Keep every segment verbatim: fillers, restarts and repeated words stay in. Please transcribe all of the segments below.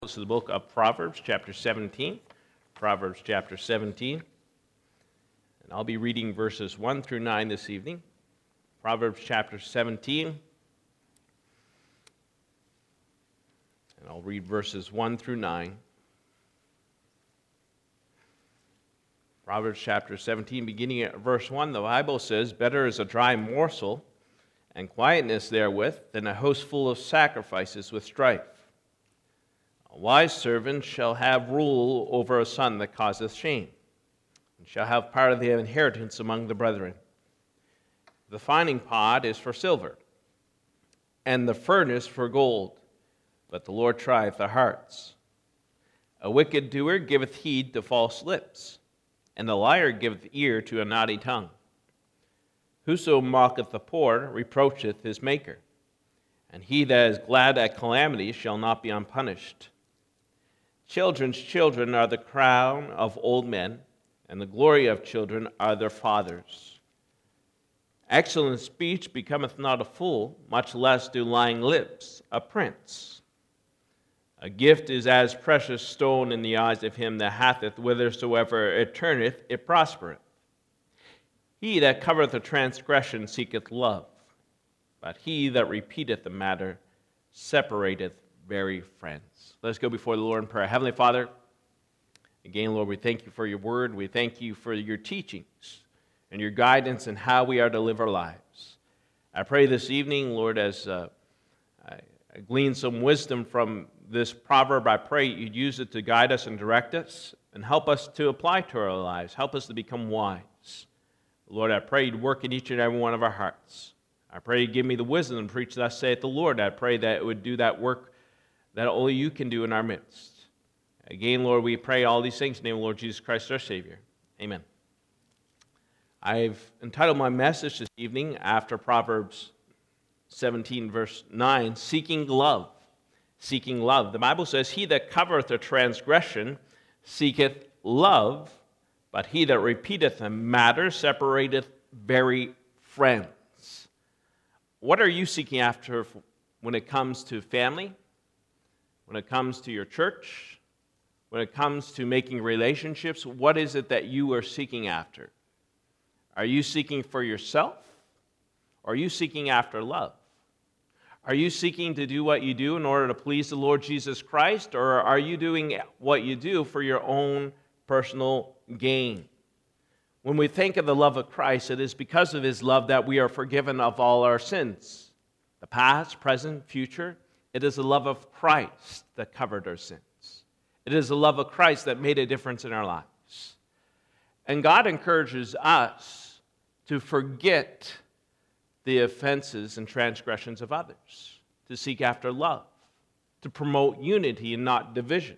To the book of Proverbs, chapter seventeen. Proverbs, chapter seventeen. And I'll be reading verses one through nine this evening. Proverbs, chapter seventeen. And I'll read verses one through nine. Proverbs, chapter seventeen, beginning at verse one, the Bible says, "Better is a dry morsel, and quietness therewith, than a host full of sacrifices with strife. A wise servant shall have rule over a son that causeth shame, and shall have part of the inheritance among the brethren. The fining pot is for silver, and the furnace for gold, but the Lord trieth the hearts. A wicked doer giveth heed to false lips, and a liar giveth ear to a naughty tongue. Whoso mocketh the poor reproacheth his Maker, and he that is glad at calamity shall not be unpunished. Children's children are the crown of old men, and the glory of children are their fathers. Excellent speech becometh not a fool, much less do lying lips a prince. A gift is as precious stone in the eyes of him that hath it, whithersoever it turneth, it prospereth. He that covereth a transgression seeketh love, but he that repeateth the matter separateth very friends." Let's go before the Lord in prayer. Heavenly Father, again, Lord, we thank you for your word. We thank you for your teachings and your guidance in how we are to live our lives. I pray this evening, Lord, as uh, I, I glean some wisdom from this proverb, I pray you'd use it to guide us and direct us and help us to apply to our lives. Help us to become wise. Lord, I pray you'd work in each and every one of our hearts. I pray you'd give me the wisdom to preach thus saith the Lord. I pray that it would do that work that only you can do in our midst. Again, Lord, we pray all these things in the name of Lord Jesus Christ, our Savior. Amen. I've entitled my message this evening, after Proverbs seventeen, verse nine, Seeking Love. Seeking Love. The Bible says, "He that covereth a transgression seeketh love, but he that repeateth a matter separateth very friends." What are you seeking after when it comes to family? When it comes to your church, when it comes to making relationships, what is it that you are seeking after? Are you seeking for yourself? Or are you seeking after love? Are you seeking to do what you do in order to please the Lord Jesus Christ? Or are you doing what you do for your own personal gain? When we think of the love of Christ, it is because of his love that we are forgiven of all our sins. The past, present, future. It is the love of Christ that covered our sins. It is the love of Christ that made a difference in our lives. And God encourages us to forget the offenses and transgressions of others, to seek after love, to promote unity and not division.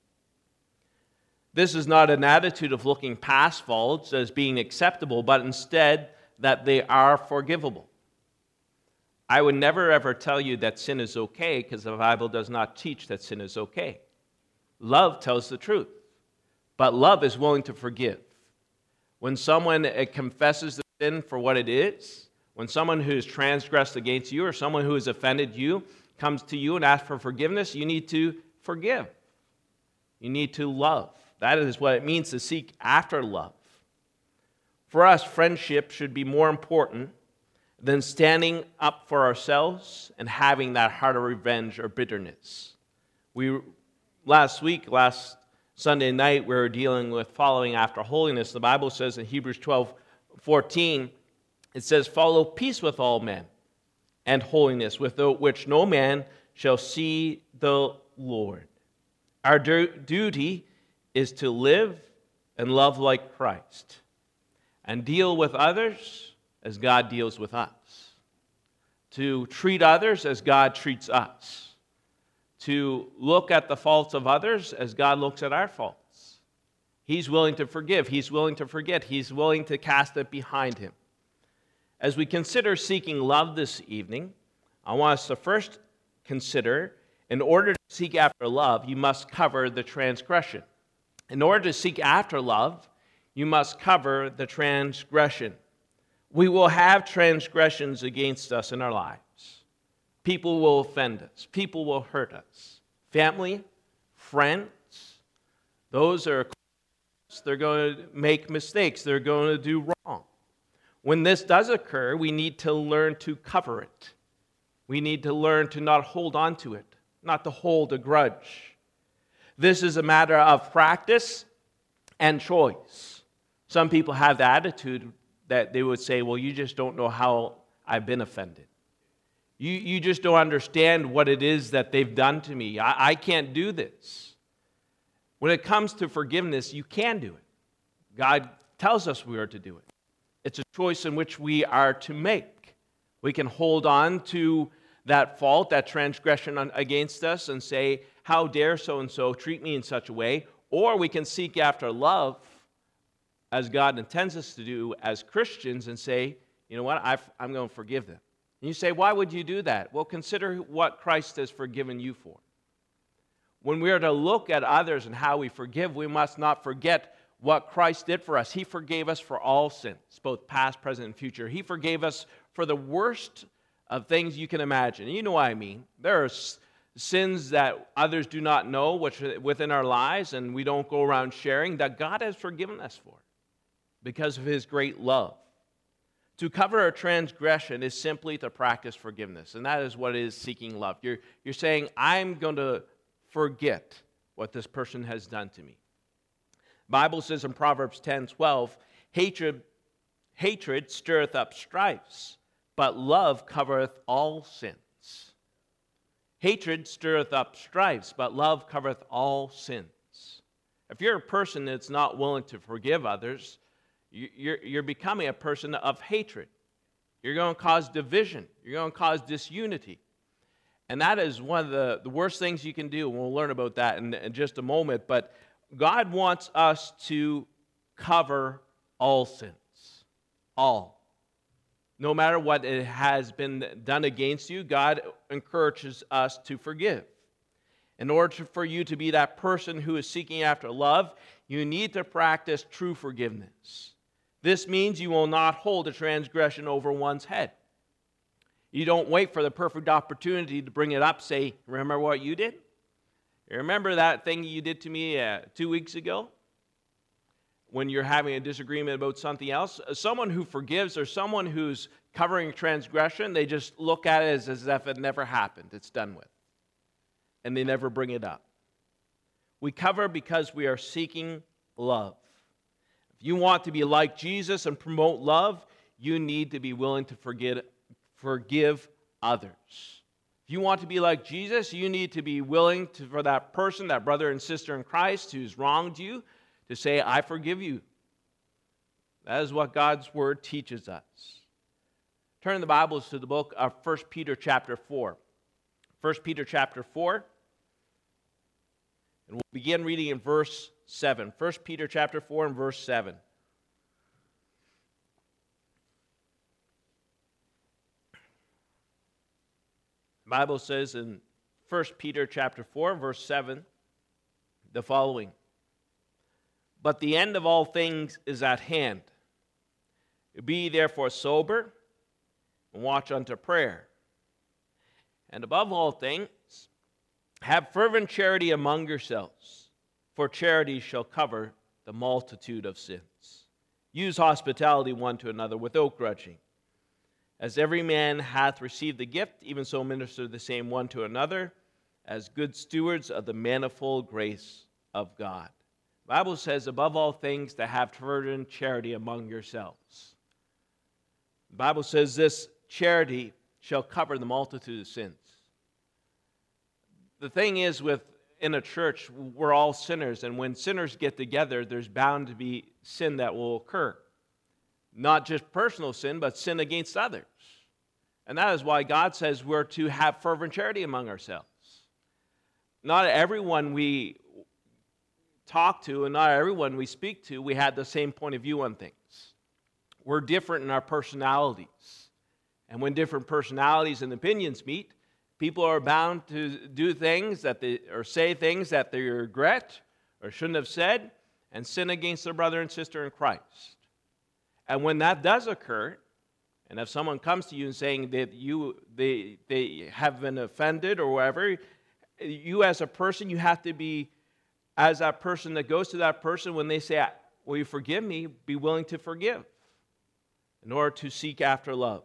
This is not an attitude of looking past faults as being acceptable, but instead that they are forgivable. I would never ever tell you that sin is okay, because the Bible does not teach that sin is okay. Love tells the truth, but love is willing to forgive. When someone confesses the sin for what it is, when someone who has transgressed against you or someone who has offended you comes to you and asks for forgiveness, you need to forgive. You need to love. That is what it means to seek after love. For us, friendship should be more important than standing up for ourselves and having that heart of revenge or bitterness. We last week, last Sunday night, we were dealing with following after holiness. The Bible says in Hebrews twelve fourteen, it says, "Follow peace with all men and holiness, without which no man shall see the Lord." Our du- duty is to live and love like Christ and deal with others as God deals with us, to treat others as God treats us, to look at the faults of others as God looks at our faults. He's willing to forgive. He's willing to forget. He's willing to cast it behind him. As we consider seeking love this evening, I want us to first consider, in order to seek after love, you must cover the transgression. In order to seek after love, you must cover the transgression. We will have transgressions against us in our lives. People will offend us. People will hurt us. Family, friends, those are they're going to make mistakes. They're going to do wrong. When this does occur, we need to learn to cover it. We need to learn to not hold on to it, not to hold a grudge. This is a matter of practice and choice. Some people have the attitude that they would say, well, you just don't know how I've been offended. You, you just don't understand what it is that they've done to me. I, I can't do this. When it comes to forgiveness, you can do it. God tells us we are to do it. It's a choice in which we are to make. We can hold on to that fault, that transgression against us, and say, how dare so-and-so treat me in such a way? Or we can seek after love, as God intends us to do as Christians, and say, you know what, I've, I'm going to forgive them. And you say, why would you do that? Well, consider what Christ has forgiven you for. When we are to look at others and how we forgive, we must not forget what Christ did for us. He forgave us for all sins, both past, present, and future. He forgave us for the worst of things you can imagine. You know what I mean. There are sins that others do not know which are within our lives, and we don't go around sharing, that God has forgiven us for because of His great love. To cover a transgression is simply to practice forgiveness, and that is what is seeking love. You're, you're saying, I'm going to forget what this person has done to me. The Bible says in Proverbs ten twelve, hatred, hatred stirreth up strifes, but love covereth all sins. Hatred stirreth up strifes, but love covereth all sins. If you're a person that's not willing to forgive others, you're, you're becoming a person of hatred. You're going to cause division. You're going to cause disunity. And that is one of the, the worst things you can do. And we'll learn about that in, in just a moment. But God wants us to cover all sins. All. No matter what it has been done against you, God encourages us to forgive. In order to, for you to be that person who is seeking after love, you need to practice true forgiveness. This means you will not hold a transgression over one's head. You don't wait for the perfect opportunity to bring it up, say, remember what you did? You remember that thing you did to me uh, two weeks ago? When you're having a disagreement about something else? Someone who forgives or someone who's covering transgression, they just look at it as, as if it never happened. It's done with. And they never bring it up. We cover because we are seeking love. If you want to be like Jesus and promote love, you need to be willing to forgive Forgive others. If you want to be like Jesus, you need to be willing to, for that person, that brother and sister in Christ who's wronged you, to say, I forgive you. That is what God's Word teaches us. Turn the Bibles to the book of First Peter chapter four. First Peter chapter four. And we'll begin reading in verse seven. First Peter chapter four and verse seven. The Bible says in First Peter chapter four, verse seven, the following. But the end of all things is at hand. Be therefore sober, and watch unto prayer. And above all things, have fervent charity among yourselves, for charity shall cover the multitude of sins. Use hospitality one to another without grudging. As every man hath received the gift, even so minister the same one to another, as good stewards of the manifold grace of God. The Bible says, above all things, to have fervent charity among yourselves. The Bible says this charity shall cover the multitude of sins. The thing is, with in a church, we're all sinners, and when sinners get together, there's bound to be sin that will occur. Not just personal sin, but sin against others. And that is why God says we're to have fervent charity among ourselves. Not everyone we talk to and not everyone we speak to, we have the same point of view on things. We're different in our personalities. And when different personalities and opinions meet, people are bound to do things that they, or say things that they regret or shouldn't have said, and sin against their brother and sister in Christ. And when that does occur, and if someone comes to you and saying that you they they have been offended or whatever, you as a person, you have to be as that person that goes to that person, when they say, will you forgive me, be willing to forgive in order to seek after love.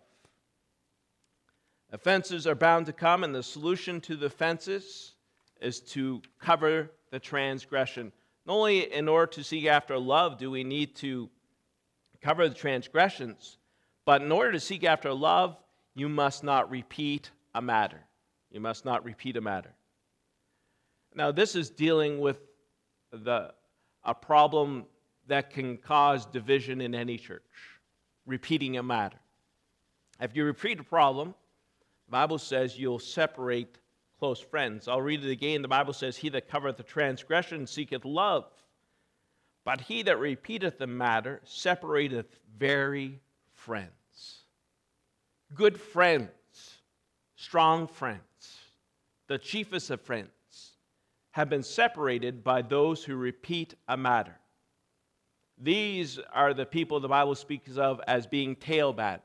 Offenses are bound to come, and the solution to the offenses is to cover the transgression. Not only in order to seek after love do we need to cover the transgressions, but in order to seek after love, you must not repeat a matter. You must not repeat a matter. Now, this is dealing with the a problem that can cause division in any church, repeating a matter. If you repeat a problem, the Bible says you'll separate close friends. I'll read it again. The Bible says, he that covereth the transgression seeketh love, but he that repeateth the matter separateth very friends. Good friends, strong friends, the chiefest of friends, have been separated by those who repeat a matter. These are the people the Bible speaks of as being talebearers,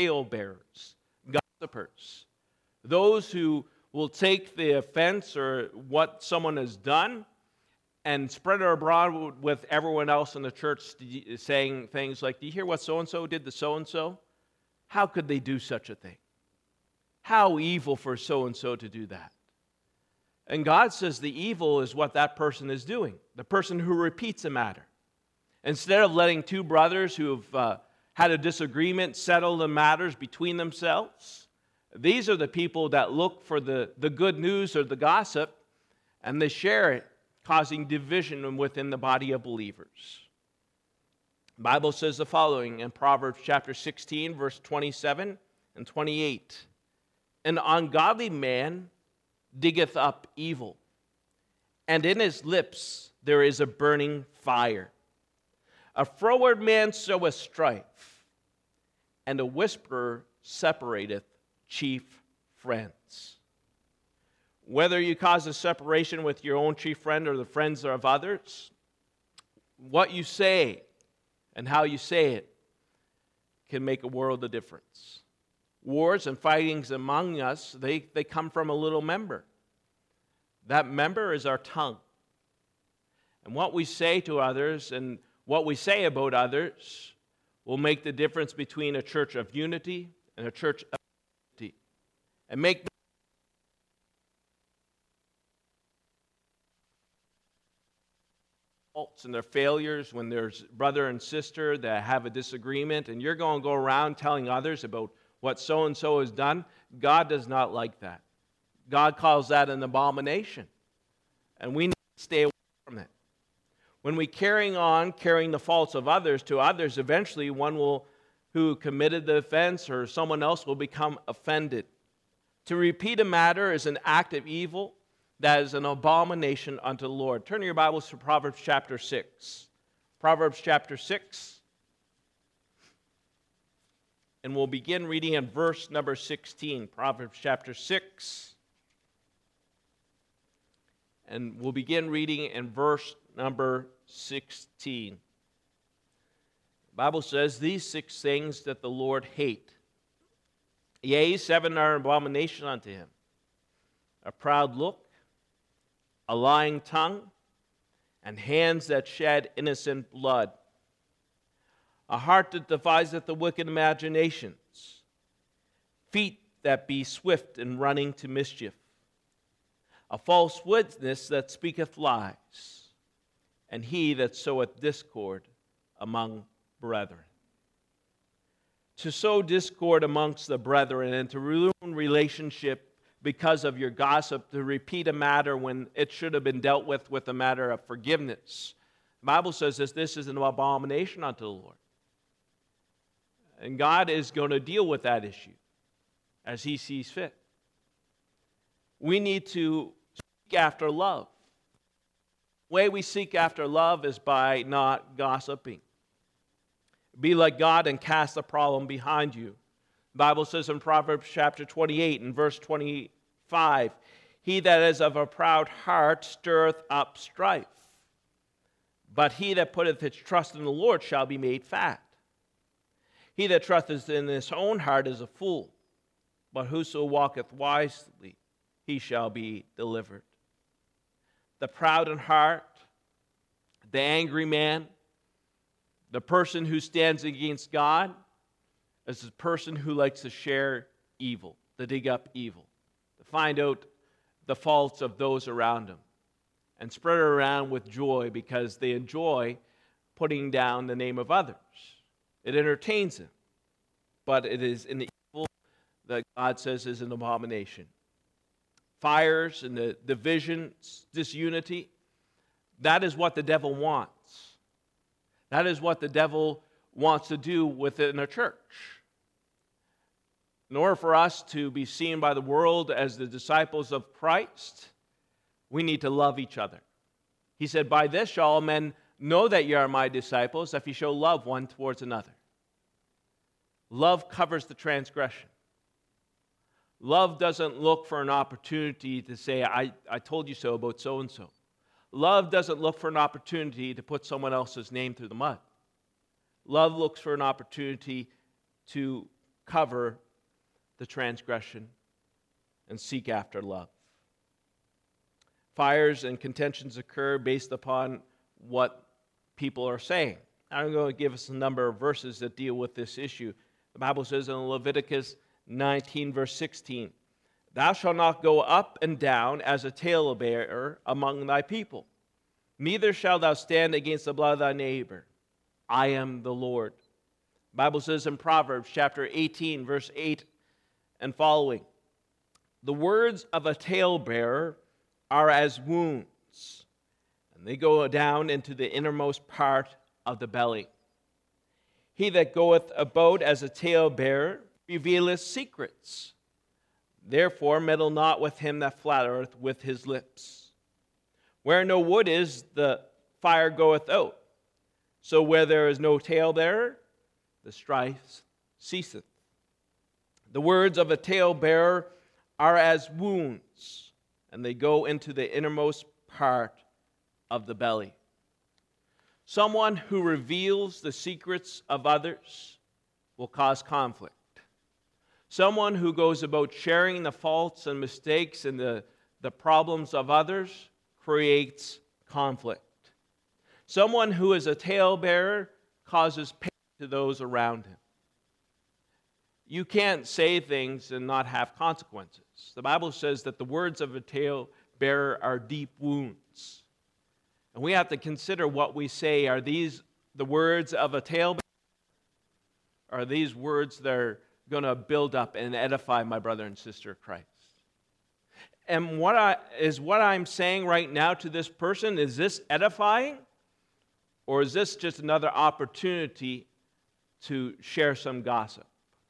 gossipers, those who will take the offense or what someone has done and spread it abroad with everyone else in the church, saying things like, do you hear what so-and-so did to so-and-so? How could they do such a thing? How evil for so-and-so to do that. And God says the evil is what that person is doing, the person who repeats a matter. Instead of letting two brothers who have uh, had a disagreement settle the matters between themselves, these are the people that look for the, the good news or the gossip, and they share it, causing division within the body of believers. The Bible says the following in Proverbs chapter sixteen, verse twenty-seven and twenty-eight. An ungodly man diggeth up evil, and in his lips there is a burning fire. A froward man soweth strife, and a whisperer separateth chief friends. Whether you cause a separation with your own chief friend or the friends of others, what you say and how you say it can make a world of difference. Wars and fightings among us, they, they come from a little member. That member is our tongue. And what we say to others and what we say about others will make the difference between a church of unity and a church of unity. And make faults and their failures when there's brother and sister that have a disagreement, and you're going to go around telling others about what so-and-so has done. God does not like that. God calls that an abomination. And we need to stay away from it. When we carrying on, carrying the faults of others to others, eventually one will, who committed the offense or someone else will become offended. To repeat a matter is an act of evil that is an abomination unto the Lord. Turn your Bibles to Proverbs chapter six. Proverbs chapter six. And we'll begin reading in verse number sixteen. Proverbs chapter six. And we'll begin reading in verse number sixteen. The Bible says, these six things that the Lord hate, yea, seven are an abomination unto him. A proud look, a lying tongue, and hands that shed innocent blood. A heart that deviseth the wicked imaginations, feet that be swift in running to mischief, a false witness that speaketh lies, and he that soweth discord among brethren. To sow discord amongst the brethren and to ruin relationship because of your gossip, to repeat a matter when it should have been dealt with with a matter of forgiveness. The Bible says that this is an abomination unto the Lord. And God is going to deal with that issue as he sees fit. We need to seek after love. The way we seek after love is by not gossiping. Be like God and cast the problem behind you. The Bible says in Proverbs chapter twenty-eight and verse twenty-five, he that is of a proud heart stirreth up strife, but he that putteth his trust in the Lord shall be made fat. He that trusteth in his own heart is a fool, but whoso walketh wisely, he shall be delivered. The proud in heart the angry man, the person who stands against God, is the person who likes to share evil, to dig up evil, to find out the faults of those around him, and spread it around with joy because they enjoy putting down the name of others. It entertains them, but it is in the evil that God says is an abomination. Fires and the divisions, disunity, that is what the devil wants. That is what the devil wants to do within a church. In order for us to be seen by the world as the disciples of Christ, we need to love each other. He said, "By this shall all men know that you are my disciples, if you show love one towards another." Love covers the transgression. Love doesn't look for an opportunity to say, I, I told you so about so-and-so. Love doesn't look for an opportunity to put someone else's name through the mud. Love looks for an opportunity to cover the transgression and seek after love. Fires and contentions occur based upon what people are saying. I'm going to give us a number of verses that deal with this issue. The Bible says in Leviticus nineteen, verse sixteen, "Thou shalt not go up and down as a talebearer among thy people, neither shalt thou stand against the blood of thy neighbor. I am the Lord." The Bible says in Proverbs chapter eighteen, verse eight and following, "The words of a talebearer are as wounds, and they go down into the innermost part of the belly. He that goeth about as a talebearer revealeth secrets. Therefore meddle not with him that flattereth with his lips. Where no wood is, the fire goeth out. So where there is no talebearer, the strife ceaseth. The words of a talebearer are as wounds, and they go into the innermost part of the belly." Someone who reveals the secrets of others will cause conflict. Someone who goes about sharing the faults and mistakes and the, the problems of others creates conflict. Someone who is a talebearer causes pain to those around him. You can't say things and not have consequences. The Bible says that the words of a talebearer are deep wounds. And we have to consider what we say. Are these the words of a talebearer? Are these words that are going to build up and edify my brother and sister of Christ? And what I, is what I'm saying right now to this person, is this edifying? Or is this just another opportunity to share some gossip?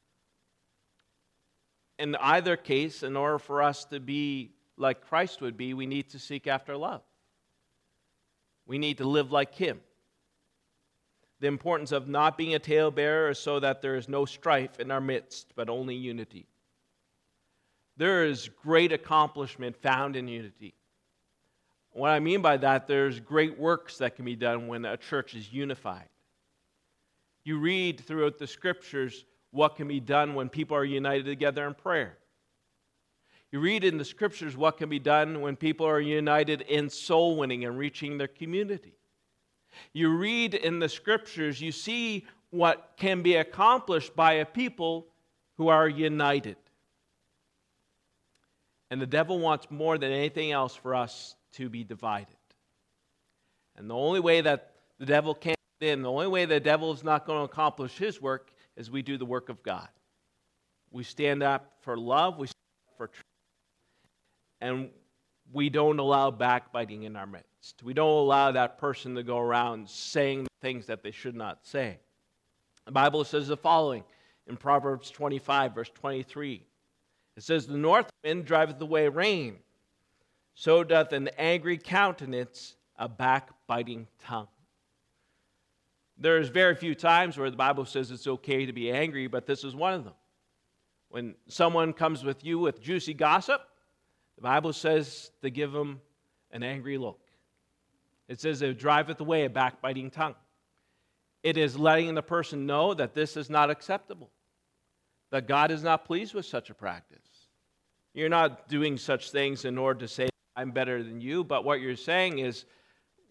In either case, in order for us to be like Christ would be, we need to seek after love. We need to live like Him. The importance of not being a talebearer is so that there is no strife in our midst, but only unity. There is great accomplishment found in unity. What I mean by that, there's great works that can be done when a church is unified. You read throughout the Scriptures what can be done when people are united together in prayer. You read in the Scriptures what can be done when people are united in soul winning and reaching their community. You read in the Scriptures, you see what can be accomplished by a people who are united. And the devil wants more than anything else for us to be divided. And the only way that the devil can't get in, the only way the devil is not going to accomplish his work is we do the work of God. We stand up for love, we stand up for truth, and we don't allow backbiting in our midst. We don't allow that person to go around saying things that they should not say. The Bible says the following in Proverbs twenty-five, verse twenty-three. It says, "The north wind driveth away rain, so doth an angry countenance a backbiting tongue." There's very few times where the Bible says it's okay to be angry, but this is one of them. When someone comes with you with juicy gossip, the Bible says to give them an angry look. It says it driveth away a backbiting tongue. It is letting the person know that this is not acceptable, that God is not pleased with such a practice. You're not doing such things in order to say, I'm better than you, but what you're saying is,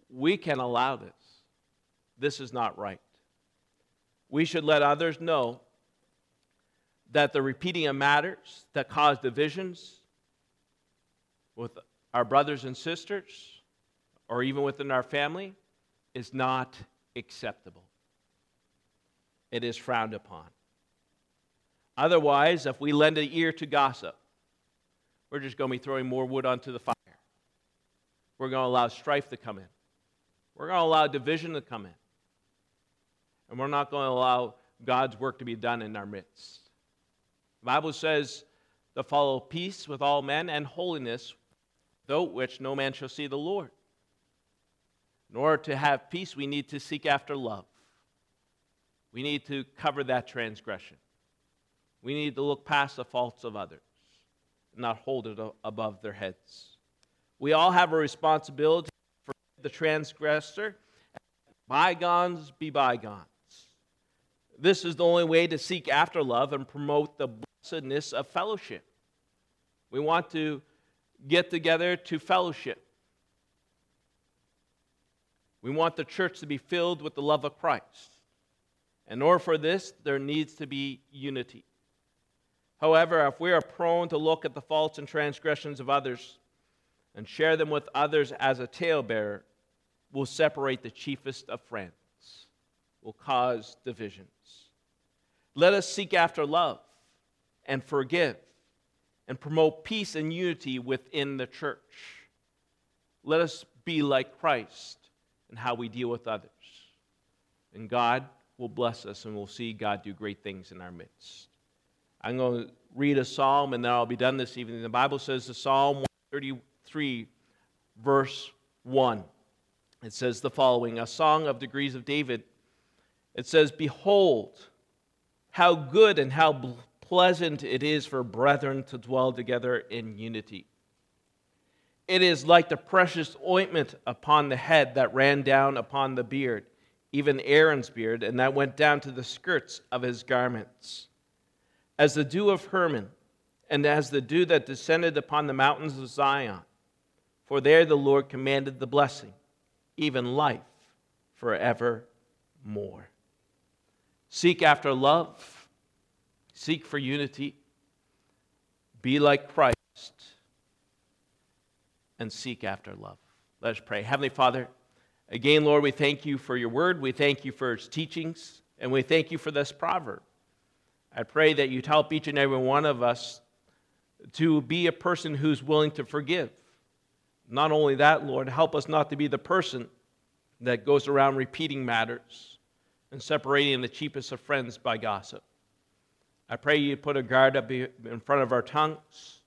we can allow this. This is not right. We should let others know that the repeating of matters that cause divisions with our brothers and sisters, or even within our family, is not acceptable. It is frowned upon. Otherwise, if we lend an ear to gossip, we're just going to be throwing more wood onto the fire. We're going to allow strife to come in. We're going to allow division to come in. And we're not going to allow God's work to be done in our midst. The Bible says to follow peace with all men and holiness, without which no man shall see the Lord. In order to have peace, we need to seek after love. We need to cover that transgression. We need to look past the faults of others, not hold it above their heads. We all have a responsibility for the transgressor. Bygones be bygones. This is the only way to seek after love and promote the blessedness of fellowship. We want to get together to fellowship. We want the church to be filled with the love of Christ. In order for this, there needs to be unity. However, if we are prone to look at the faults and transgressions of others and share them with others as a talebearer, we'll separate the chiefest of friends, will cause divisions. Let us seek after love and forgive and promote peace and unity within the church. Let us be like Christ in how we deal with others. And God will bless us, and we'll see God do great things in our midst. I'm going to read a psalm, and then I'll be done this evening. The Bible says the Psalm one thirty-three, verse one. It says the following, a song of degrees of David. It says, "Behold, how good and how pleasant it is for brethren to dwell together in unity. It is like the precious ointment upon the head that ran down upon the beard, even Aaron's beard, and that went down to the skirts of his garments. As the dew of Hermon, and as the dew that descended upon the mountains of Zion. For there the Lord commanded the blessing, even life forevermore." Seek after love. Seek for unity. Be like Christ. And seek after love. Let us pray. Heavenly Father, again, Lord, we thank you for your word. We thank you for its teachings. And we thank you for this proverb. I pray that you'd help each and every one of us to be a person who's willing to forgive. Not only that, Lord, help us not to be the person that goes around repeating matters and separating the cheapest of friends by gossip. I pray you put a guard up in front of our tongues.